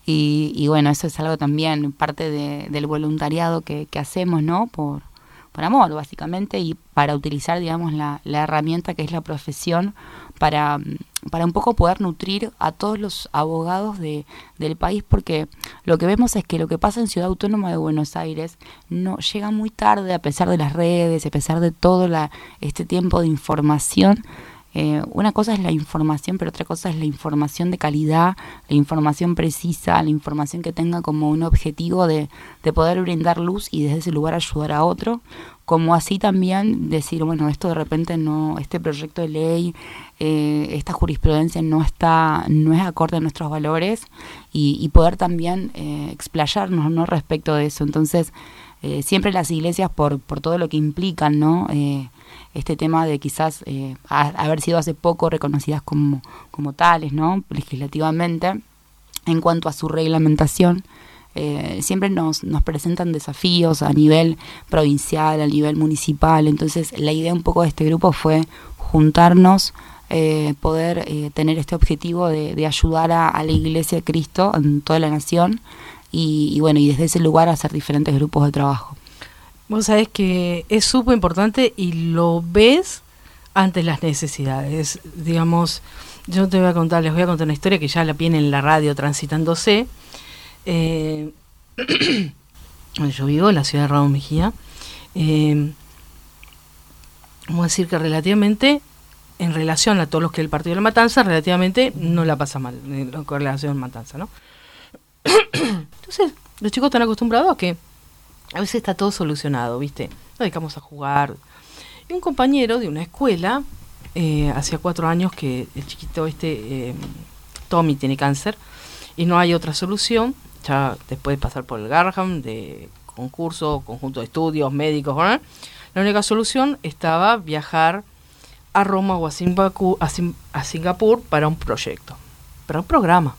y bueno, eso es algo también parte del voluntariado que hacemos, ¿no? Por amor, básicamente, y para utilizar, digamos, la herramienta que es la profesión para un poco poder nutrir a todos los abogados del país, porque lo que vemos es que lo que pasa en Ciudad Autónoma de Buenos Aires no llega muy tarde, a pesar de las redes, a pesar de todo este tiempo de información. Una cosa es la información, pero otra cosa es la información de calidad, la información precisa, la información que tenga como un objetivo de poder brindar luz y desde ese lugar ayudar a otro, como así también decir, bueno, esto de repente no, este proyecto de ley, esta jurisprudencia no es acorde a nuestros valores y poder también explayarnos, ¿no?, respecto de eso. Entonces, siempre las iglesias por todo lo que implican, ¿no?, este tema de quizás haber sido hace poco reconocidas como tales, ¿no?, legislativamente, en cuanto a su reglamentación, siempre nos presentan desafíos a nivel provincial, a nivel municipal. Entonces la idea un poco de este grupo fue juntarnos, poder tener este objetivo de ayudar a la Iglesia de Cristo en toda la nación y bueno, y desde ese lugar hacer diferentes grupos de trabajo. Vos sabés que es súper importante y lo ves ante las necesidades. Digamos, yo les voy a contar una historia que ya la viene en la radio transitándose. Yo vivo en la ciudad de Raúl Mejía. Vamos a decir que relativamente, en relación a todos los que el partido de la Matanza, relativamente no la pasa mal, con relación a la Matanza, ¿no? Entonces, los chicos están acostumbrados a que a veces está todo solucionado, ¿viste? Nos dedicamos a jugar. Y un compañero de una escuela, hacía 4 años que el chiquito Tommy tiene cáncer y no hay otra solución, ya después de pasar por el Garham, de concurso, conjunto de estudios, médicos, ¿no? La única solución estaba viajar a Roma o a Singapur para un proyecto, para un programa.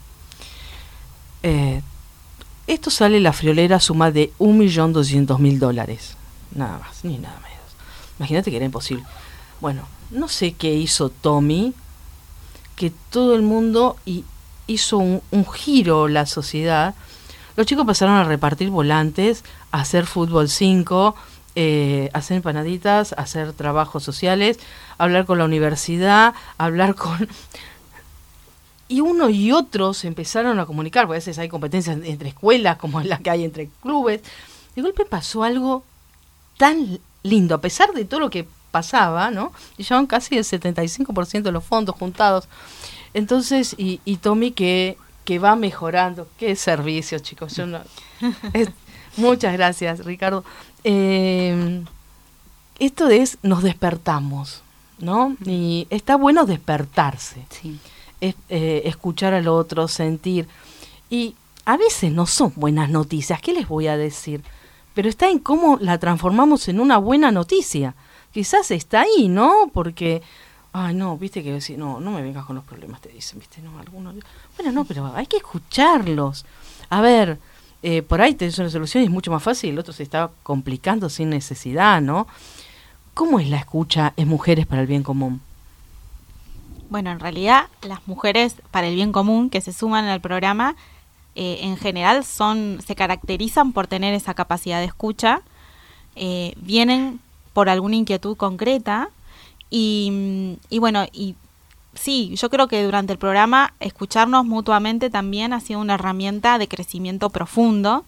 Esto sale la friolera suma de $1.200.000, nada más, ni nada menos. Imagínate que era imposible. Bueno, no sé qué hizo Tommy, que todo el mundo hizo un giro la sociedad. Los chicos pasaron a repartir volantes, a hacer fútbol 5, a hacer empanaditas, a hacer trabajos sociales, a hablar con la universidad, a hablar con... Y uno y otro se empezaron a comunicar, porque a veces hay competencias entre escuelas como la que hay entre clubes. De golpe pasó algo tan lindo, a pesar de todo lo que pasaba, ¿no? Y llevaban casi el 75% de los fondos juntados. Entonces, y Tommy que va mejorando. Qué servicio, chicos. Yo no, muchas gracias, Ricardo. Esto es, nos despertamos. ¿no? Y está bueno despertarse, Sí. escuchar al otro, sentir. Y a veces no son buenas noticias, ¿qué les voy a decir? Pero está en cómo la transformamos en una buena noticia. Quizás está ahí, ¿no? Porque, ay, no, viste que decir, no me vengas con los problemas, te dicen, viste, no, algunos. Bueno, no, pero hay que escucharlos. A ver, por ahí tenés una solución y es mucho más fácil, el otro se está complicando sin necesidad, ¿no? ¿Cómo es la escucha en Mujeres para el Bien Común? Bueno, en realidad las mujeres para el bien común que se suman al programa en general se caracterizan por tener esa capacidad de escucha, vienen por alguna inquietud concreta y bueno, y sí, yo creo que durante el programa escucharnos mutuamente también ha sido una herramienta de crecimiento profundo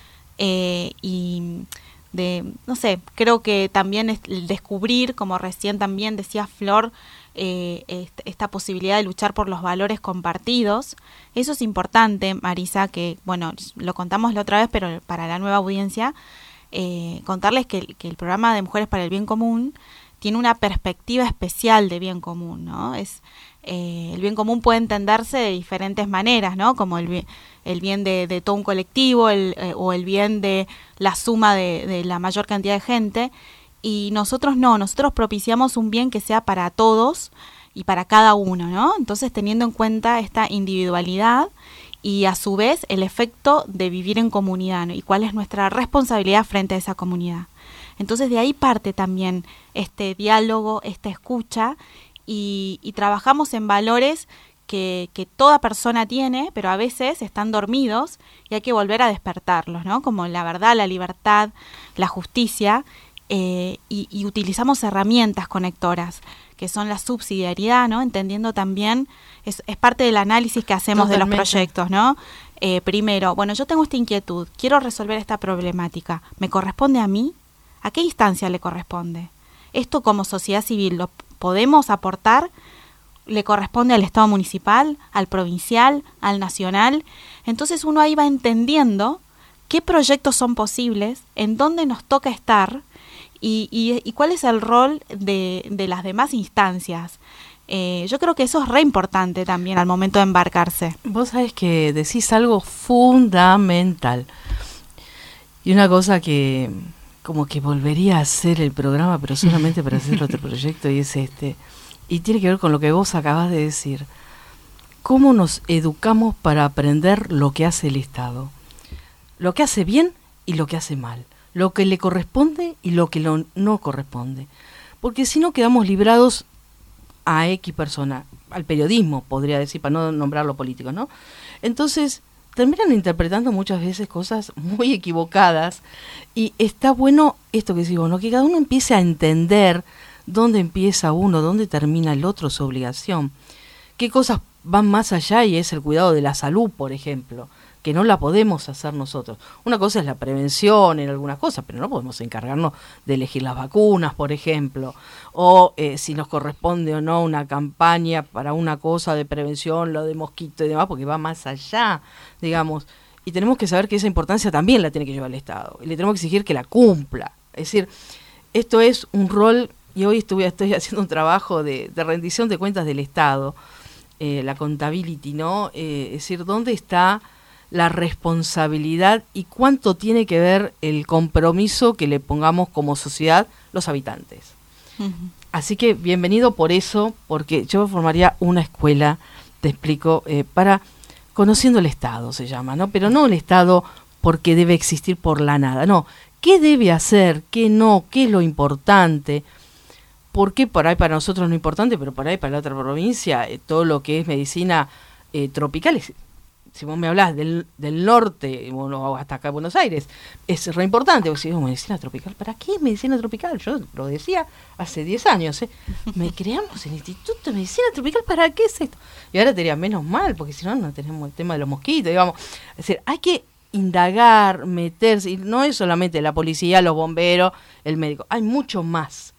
y no sé, creo que también es el descubrir, como recién también decía Flor, esta posibilidad de luchar por los valores compartidos. Eso es importante, Marisa, que bueno, lo contamos la otra vez, pero para la nueva audiencia, contarles que el programa de Mujeres para el Bien Común tiene una perspectiva especial de bien común, ¿no? El bien común puede entenderse de diferentes maneras, ¿no? Como el bien de todo un colectivo, o el bien de la suma de la mayor cantidad de gente. Y nosotros propiciamos un bien que sea para todos y para cada uno, ¿no? Entonces, teniendo en cuenta esta individualidad y a su vez el efecto de vivir en comunidad, ¿no? Y cuál es nuestra responsabilidad frente a esa comunidad. Entonces, de ahí parte también este diálogo, esta escucha, y trabajamos en valores que toda persona tiene, pero a veces están dormidos y hay que volver a despertarlos, ¿no? Como la verdad, la libertad, la justicia, y utilizamos herramientas conectoras, que son la subsidiariedad, ¿no? Entendiendo también, es parte del análisis que hacemos de los proyectos, ¿no? Primero, bueno, yo tengo esta inquietud, quiero resolver esta problemática, ¿me corresponde a mí? ¿A qué instancia le corresponde? Esto como sociedad civil lo podemos aportar, le corresponde al Estado municipal, al provincial, al nacional. Entonces uno ahí va entendiendo qué proyectos son posibles, en dónde nos toca estar y cuál es el rol de las demás instancias. Yo creo que eso es re importante también al momento de embarcarse. Vos sabés que decís algo fundamental. Y una cosa que como que volvería a hacer el programa, pero solamente para hacer otro proyecto, y es y tiene que ver con lo que vos acabás de decir. ¿Cómo nos educamos para aprender lo que hace el Estado? Lo que hace bien y lo que hace mal. Lo que le corresponde y lo que no corresponde. Porque si no quedamos librados a X persona, al periodismo, podría decir, para no nombrar los políticos, ¿no? Entonces, terminan interpretando muchas veces cosas muy equivocadas y está bueno esto que decimos, ¿no? Que cada uno empiece a entender dónde empieza uno, dónde termina el otro, su obligación. Qué cosas van más allá y es el cuidado de la salud, por ejemplo, que no la podemos hacer nosotros. Una cosa es la prevención en algunas cosas, pero no podemos encargarnos de elegir las vacunas, por ejemplo, o si nos corresponde o no una campaña para una cosa de prevención, lo de mosquito y demás, porque va más allá, digamos. Y tenemos que saber que esa importancia también la tiene que llevar el Estado, y le tenemos que exigir que la cumpla. Es decir, esto es un rol, y hoy estoy haciendo un trabajo de rendición de cuentas del Estado, la accountability, ¿no? Es decir, ¿dónde está la responsabilidad y cuánto tiene que ver el compromiso que le pongamos como sociedad los habitantes? Uh-huh. Así que bienvenido por eso, porque yo formaría una escuela, te explico, para conociendo el Estado se llama, ¿no? Pero no el Estado porque debe existir por la nada, no. ¿Qué debe hacer? ¿Qué no? ¿Qué es lo importante? Porque por ahí para nosotros no es importante, pero por ahí para la otra provincia, todo lo que es medicina tropical es, si vos me hablás del norte, bueno, hasta acá en Buenos Aires, es re importante. Vos decís, medicina tropical, ¿para qué medicina tropical? Yo lo decía hace 10 años, me creamos el Instituto de Medicina Tropical, ¿para qué es esto? Y ahora te diría, menos mal, porque si no, no tenemos el tema de los mosquitos, digamos. Es decir, hay que indagar, meterse, y no es solamente la policía, los bomberos, el médico, hay mucho más.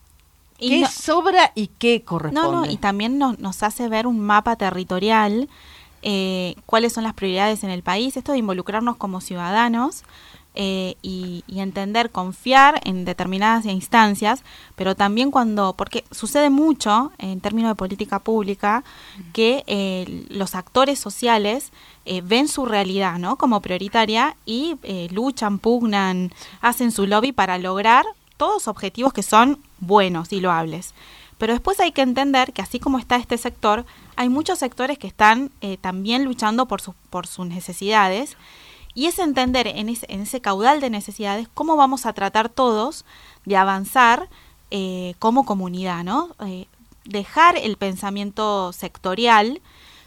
¿Qué sobra y qué corresponde? Y también nos hace ver un mapa territorial, cuáles son las prioridades en el país, esto de involucrarnos como ciudadanos, y entender, confiar en determinadas instancias, pero también porque sucede mucho en términos de política pública que los actores sociales ven su realidad, ¿no?, como prioritaria y luchan, pugnan, hacen su lobby para lograr todos objetivos que son buenos y loables. Pero después hay que entender que así como está este sector, hay muchos sectores que están también luchando por sus necesidades, y es entender en ese caudal de necesidades cómo vamos a tratar todos de avanzar como comunidad, ¿no? Dejar el pensamiento sectorial,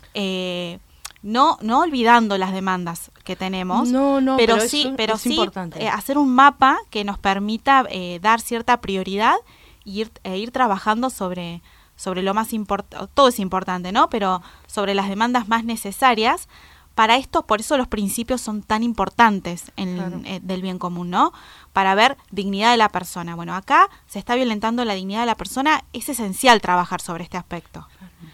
no olvidando las demandas que tenemos, pero sí hacer un mapa que nos permita dar cierta prioridad e ir trabajando sobre lo más importante. Todo es importante, ¿no?, pero sobre las demandas más necesarias. Para esto, por eso los principios son tan importantes del bien común, ¿no? Para ver dignidad de la persona. Bueno, acá se está violentando la dignidad de la persona, es esencial trabajar sobre este aspecto.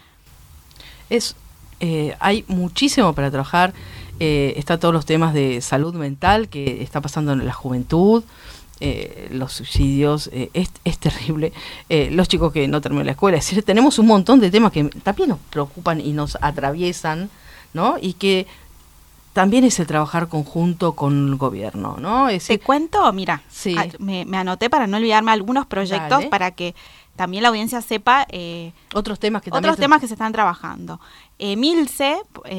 Hay muchísimo para trabajar, está todos los temas de salud mental que está pasando en la juventud, los suicidios, es terrible, los chicos que no terminan la escuela, es decir, tenemos un montón de temas que también nos preocupan y nos atraviesan, ¿no? Y que también es el trabajar conjunto con el gobierno, ¿no? Te cuento, mira, sí. Me anoté para no olvidarme algunos proyectos. Dale. Para que también la audiencia sepa otros temas que se están trabajando. Milce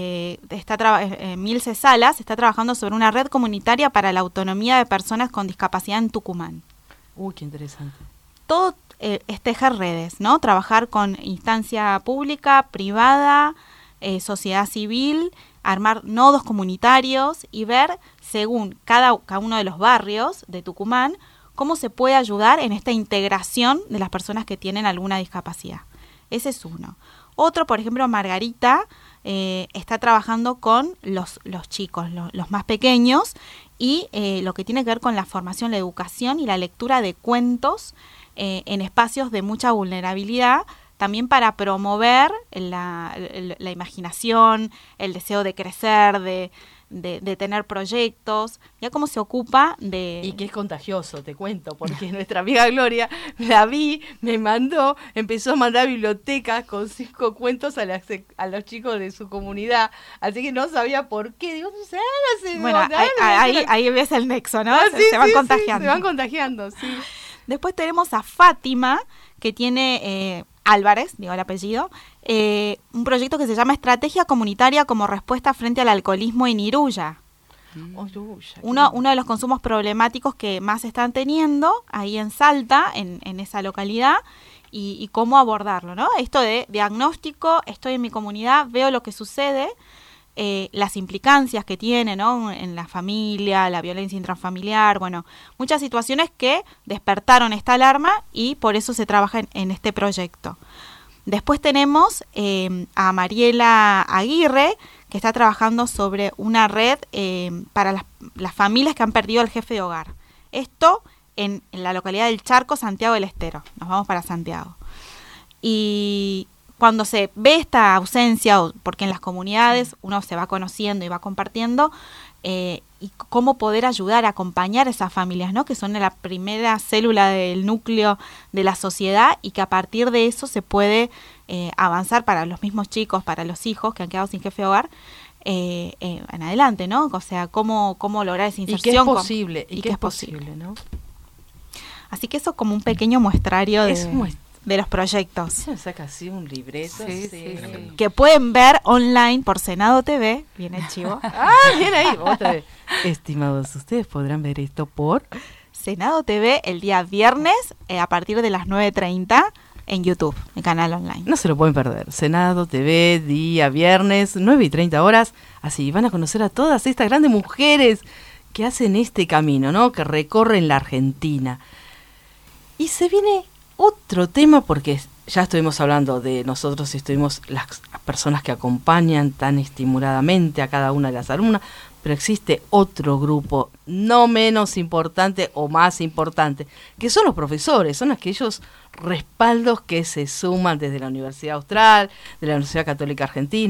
Salas está trabajando sobre una red comunitaria para la autonomía de personas con discapacidad en Tucumán. Uy, qué interesante. Todo es tejer redes, ¿no? Trabajar con instancia pública, privada, sociedad civil, armar nodos comunitarios y ver, según cada uno de los barrios de Tucumán, cómo se puede ayudar en esta integración de las personas que tienen alguna discapacidad. Ese es uno. Otro, por ejemplo, Margarita, está trabajando con los chicos, los más pequeños, y lo que tiene que ver con la formación, la educación y la lectura de cuentos en espacios de mucha vulnerabilidad, también para promover la imaginación, el deseo de crecer, de tener proyectos. Ya cómo se ocupa de... Y que es contagioso, te cuento, porque nuestra amiga Gloria la vi, me mandó, empezó a mandar bibliotecas con 5 cuentos a los chicos de su comunidad, así que no sabía por qué. Digo, bueno, ahí ves el nexo, ¿no? Se van contagiando. Sí, se van contagiando, sí. Después tenemos a Fátima, que tiene... Álvarez, digo el apellido, un proyecto que se llama Estrategia Comunitaria como Respuesta Frente al Alcoholismo en Iruya. Uno de los consumos problemáticos que más están teniendo ahí en Salta, en esa localidad, y cómo abordarlo, ¿no? Esto de diagnóstico, estoy en mi comunidad, veo lo que sucede, las implicancias que tiene, ¿no?, en la familia, la violencia intrafamiliar, bueno, muchas situaciones que despertaron esta alarma y por eso se trabaja en este proyecto. Después tenemos a Mariela Aguirre, que está trabajando sobre una red para las familias que han perdido al jefe de hogar. Esto en la localidad del Charco, Santiago del Estero. Nos vamos para Santiago. Y cuando se ve esta ausencia, porque en las comunidades uno se va conociendo y va compartiendo, y cómo poder ayudar a acompañar a esas familias, ¿no?, que son la primera célula del núcleo de la sociedad, y que a partir de eso se puede avanzar para los mismos chicos, para los hijos que han quedado sin jefe de hogar, en adelante, ¿no? O sea, cómo lograr esa inserción. Y que es posible, y que es posible, ¿no? Así que eso es como un pequeño muestrario de los proyectos. Se saca así un libreto. Sí. Que pueden ver online por Senado TV. Viene chivo. Bien ahí. Otra vez. Estimados, ustedes podrán ver esto por Senado TV el día viernes a partir de las 9:30 en YouTube, el canal online. No se lo pueden perder. Senado TV, día viernes, 9:30. Así van a conocer a todas estas grandes mujeres que hacen este camino, ¿no?, que recorren la Argentina. Y se viene otro tema, porque ya estuvimos hablando de nosotros, estuvimos las personas que acompañan tan estimuladamente a cada una de las alumnas, pero existe otro grupo no menos importante o más importante, que son los profesores, son aquellos respaldos que se suman desde la Universidad Austral, de la Universidad Católica Argentina,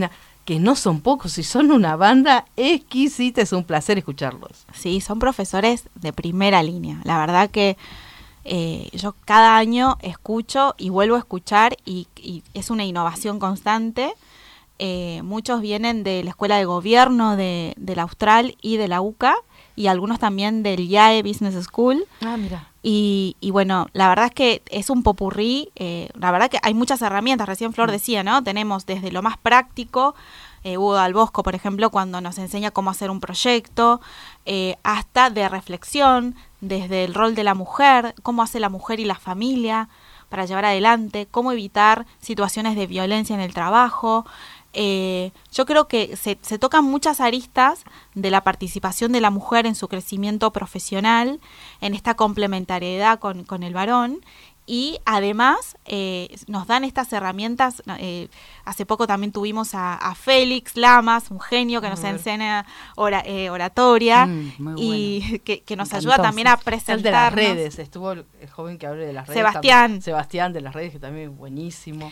que no son pocos y son una banda exquisita, es un placer escucharlos. Sí, son profesores de primera línea. La verdad que yo cada año escucho y vuelvo a escuchar y es una innovación constante. Muchos vienen de la Escuela de Gobierno de la Austral y de la UCA y algunos también del IAE Business School. Ah, mira. Y bueno, la verdad es que es un popurrí, la verdad que hay muchas herramientas, recién Flor decía, ¿no? Tenemos desde lo más práctico, Hugo Dal Bosco, por ejemplo, cuando nos enseña cómo hacer un proyecto, hasta de reflexión, desde el rol de la mujer, cómo hace la mujer y la familia para llevar adelante, cómo evitar situaciones de violencia en el trabajo. Yo creo que se tocan muchas aristas de la participación de la mujer en su crecimiento profesional, en esta complementariedad con el varón, y además nos dan estas herramientas. Hace poco también tuvimos a Félix Lamas, un genio que nos enseña oratoria y que nos ayuda también a presentarnos. El de las redes, estuvo el joven que habló de las redes. Sebastián de las redes, que también es buenísimo.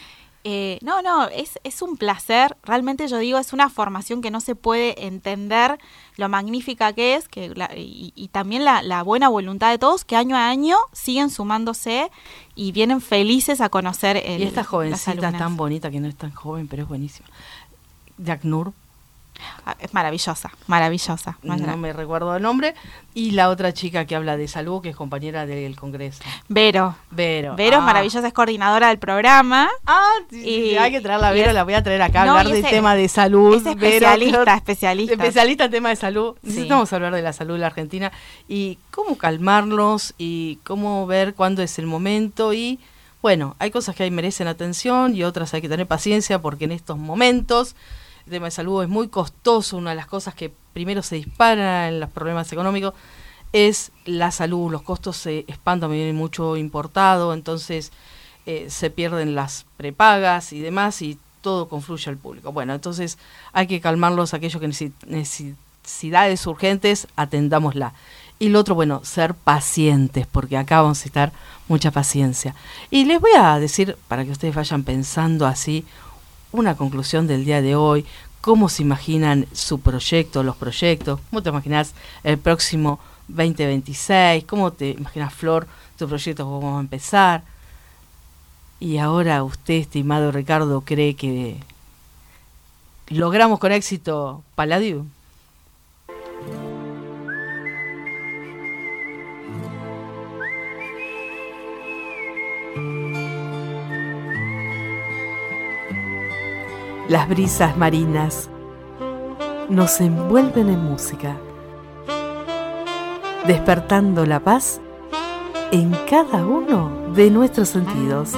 Es un placer, realmente yo digo, es una formación que no se puede entender lo magnífica que es, y también la buena voluntad de todos, que año a año siguen sumándose y vienen felices a conocer y esta jovencita tan bonita, que no es tan joven, pero es buenísima, de ACNUR. Es maravillosa, maravillosa. No me recuerdo el nombre. Y la otra chica que habla de salud, que es compañera del Congreso. Vero es maravillosa, es coordinadora del programa. Sí, hay que traerla a Vero, la voy a traer acá a hablar del tema de salud. Es especialista. Especialista en tema de salud. Sí. Necesitamos hablar de la salud de la Argentina y cómo calmarlos y cómo ver cuándo es el momento. Y bueno, hay cosas que ahí merecen atención y otras hay que tener paciencia, porque en estos momentos el tema de salud es muy costoso. Una de las cosas que primero se dispara en los problemas económicos es la salud. Los costos se expanden, viene mucho importado, entonces se pierden las prepagas y demás, y todo confluye al público. Bueno, entonces hay que calmarlos, aquellos que necesidades urgentes, atendámosla. Y lo otro, bueno, ser pacientes, porque acá vamos a necesitar mucha paciencia. Y les voy a decir, para que ustedes vayan pensando así, una conclusión del día de hoy, cómo se imaginan su proyecto, los proyectos, cómo te imaginas el próximo 2026, cómo te imaginas, Flor, tu proyecto, cómo vamos a empezar. Y ahora usted, estimado Ricardo, cree que logramos con éxito Palladium. Las brisas marinas nos envuelven en música, despertando la paz en cada uno de nuestros sentidos.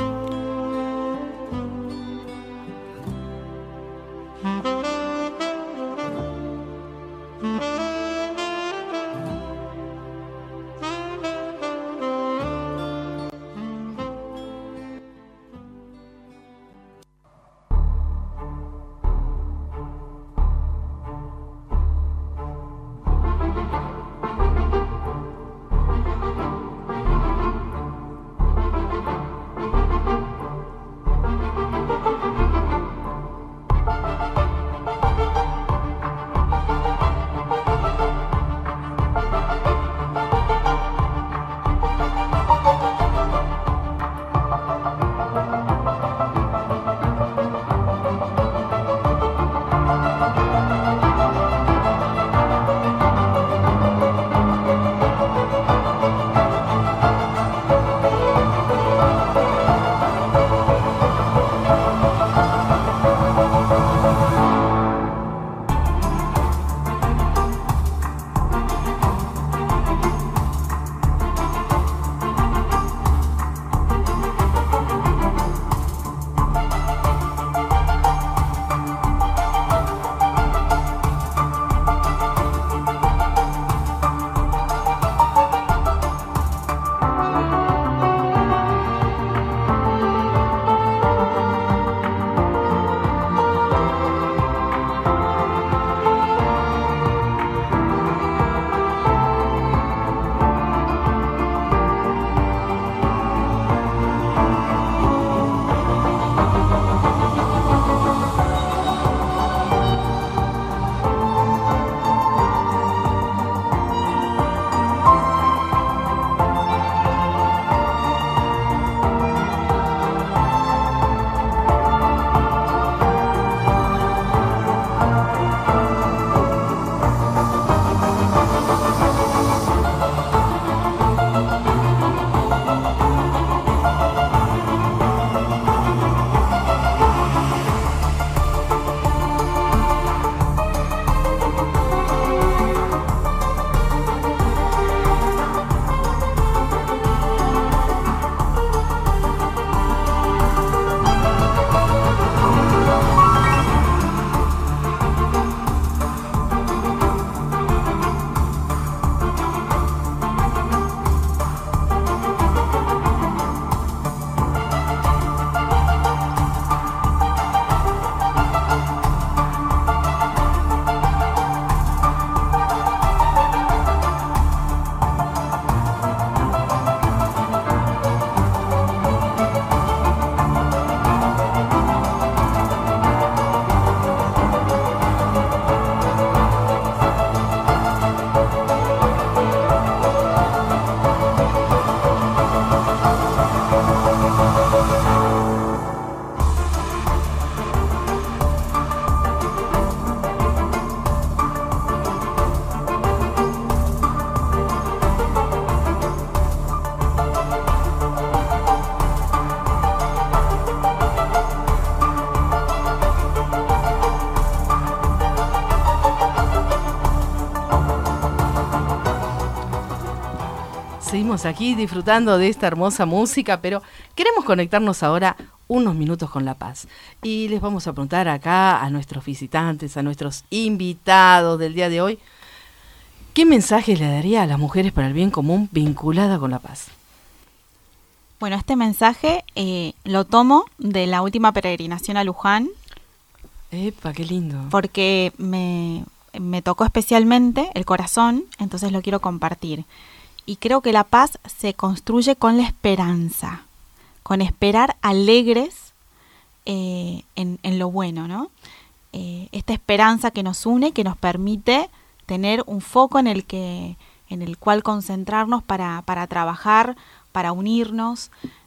seguimos aquí disfrutando de esta hermosa música, pero queremos conectarnos ahora unos minutos con La Paz. Y les vamos a preguntar acá a nuestros visitantes, a nuestros invitados del día de hoy, ¿qué mensaje le daría a las mujeres para el bien común vinculada con La Paz? Bueno, este mensaje lo tomo de la última peregrinación a Luján. ¡Epa, qué lindo! Porque me tocó especialmente el corazón, entonces lo quiero compartir. Y creo que la paz se construye con la esperanza, con esperar alegres en lo bueno, ¿no? Esta esperanza que nos une, que nos permite tener un foco en el cual concentrarnos para trabajar, para unirnos,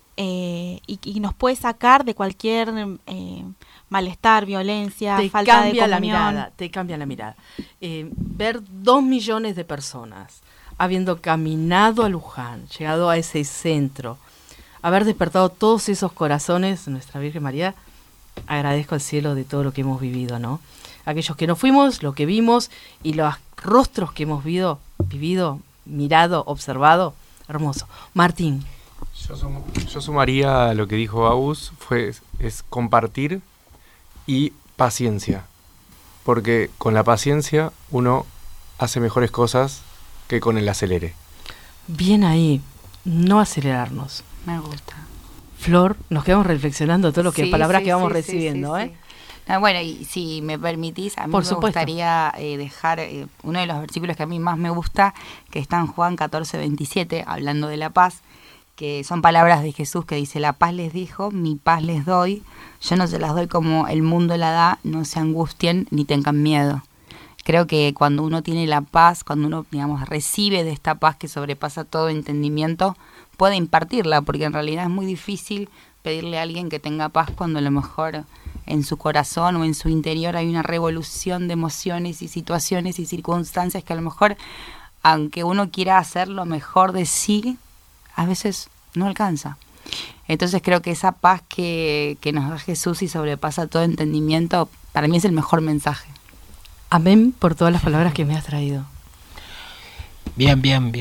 y nos puede sacar de cualquier malestar, violencia, falta de comunión. Te cambia la mirada. Ver 2 millones de personas habiendo caminado a Luján, llegado a ese centro, haber despertado todos esos corazones, Nuestra Virgen María, agradezco al cielo de todo lo que hemos vivido, ¿no? Aquellos que no fuimos, lo que vimos y los rostros que hemos vivido, mirado, observado, hermoso. Martín. Yo sumaría a lo que dijo Agus, es compartir y paciencia, porque con la paciencia uno hace mejores cosas que con el acelere. Bien ahí, no acelerarnos. Me gusta. Flor, nos quedamos reflexionando todo lo que palabras que vamos recibiendo, sí. No, bueno, y si me permitís, a mí me gustaría dejar uno de los versículos que a mí más me gusta, que está en Juan 14:27, hablando de la paz, que son palabras de Jesús que dice: la paz les dijo, mi paz les doy, yo no se las doy como el mundo la da, no se angustien ni tengan miedo. Creo que cuando uno tiene la paz, cuando uno, digamos, recibe de esta paz que sobrepasa todo entendimiento, puede impartirla, porque en realidad es muy difícil pedirle a alguien que tenga paz cuando a lo mejor en su corazón o en su interior hay una revolución de emociones y situaciones y circunstancias que a lo mejor, aunque uno quiera hacer lo mejor de sí, a veces no alcanza. Entonces creo que esa paz que nos da Jesús y sobrepasa todo entendimiento, para mí es el mejor mensaje. Amén por todas las palabras que me has traído. Bien.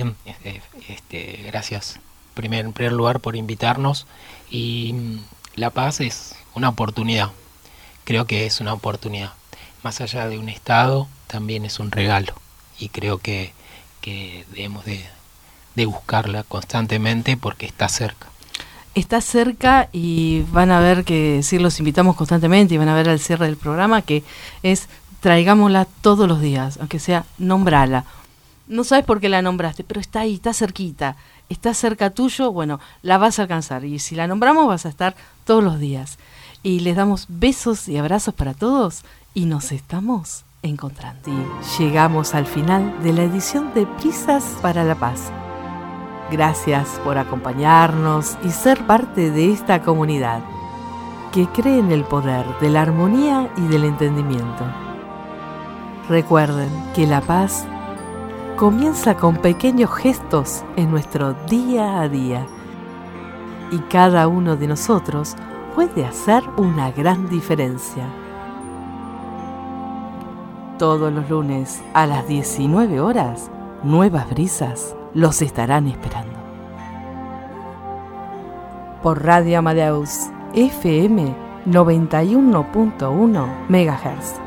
Gracias. En primer lugar por invitarnos. Y la paz es una oportunidad. Creo que es una oportunidad. Más allá de un estado, también es un regalo. Y creo que debemos de buscarla constantemente porque está cerca. Está cerca y van a ver que sí los invitamos constantemente y van a ver al cierre del programa que es traigámosla todos los días, aunque sea nombrala. No sabes por qué la nombraste, pero está ahí, está cerquita, está cerca tuyo, bueno, la vas a alcanzar. Y si la nombramos vas a estar todos los días. Y les damos besos y abrazos para todos y nos estamos encontrando. Y llegamos al final de la edición de Brisas para la Paz. Gracias por acompañarnos y ser parte de esta comunidad que cree en el poder de la armonía y del entendimiento. Recuerden que la paz comienza con pequeños gestos en nuestro día a día y cada uno de nosotros puede hacer una gran diferencia. Todos los lunes a las 19 horas, Nuevas Brisas los estarán esperando. Por Radio Amadeus FM 91.1 MHz.